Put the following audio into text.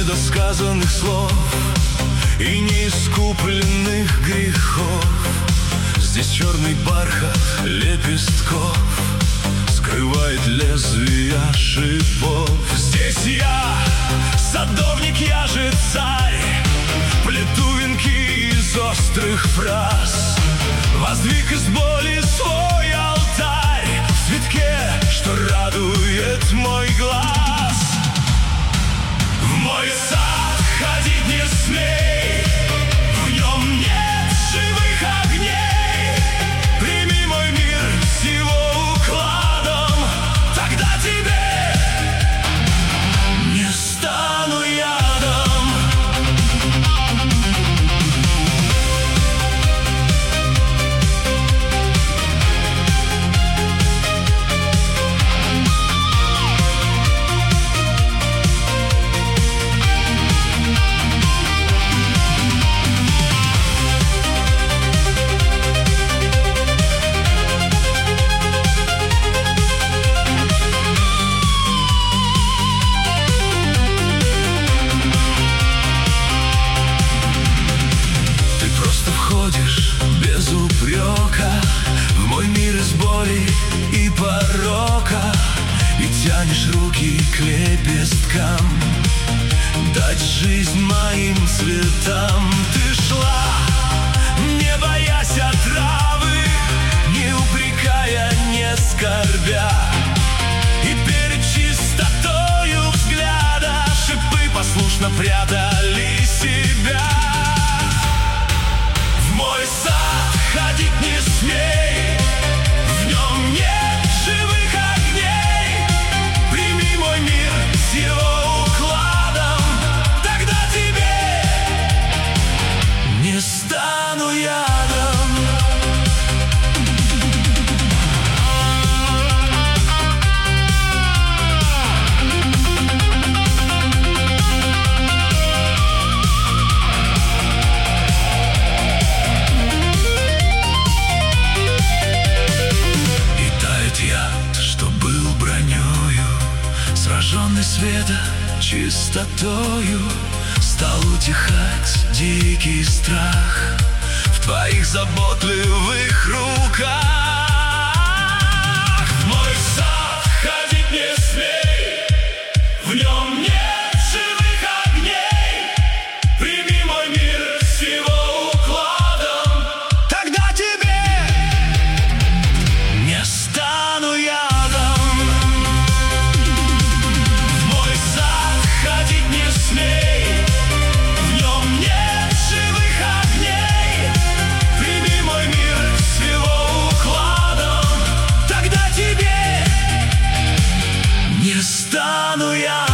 недосказанных слов и неискупленных грехов. Здесь черный бархат лепестков скрывает лезвия шипов. Здесь я, садовник, я же царь, плету венки из острых фраз, воздвиг из боли свой алтарь в цветке, что радует мой глаз. В мой сад ходить не смей, в нем нет живых огней. Прими мой мир с его укладом, тогда тебе не стану ядом. Без упрека в мой мир из боли и порока, и тянешь руки к лепесткам, дать жизнь моим цветам. Ты шла, не боясь отравы, не упрекая, не скорбя, и перед чистотою взгляда шипы послушно прятали себя. Мой сад ходить не смей, в нем нет живых огней. Прими мой мир с его укладом, тогда тебе не стану ядом. Сраженный света чистотою, стал утихать дикий страх в твоих заботливых руках. Мой сад ходить не смей, в нем нет живых огней. Прими мой мир с его укладом, тогда тебе не стану я. Не стану я.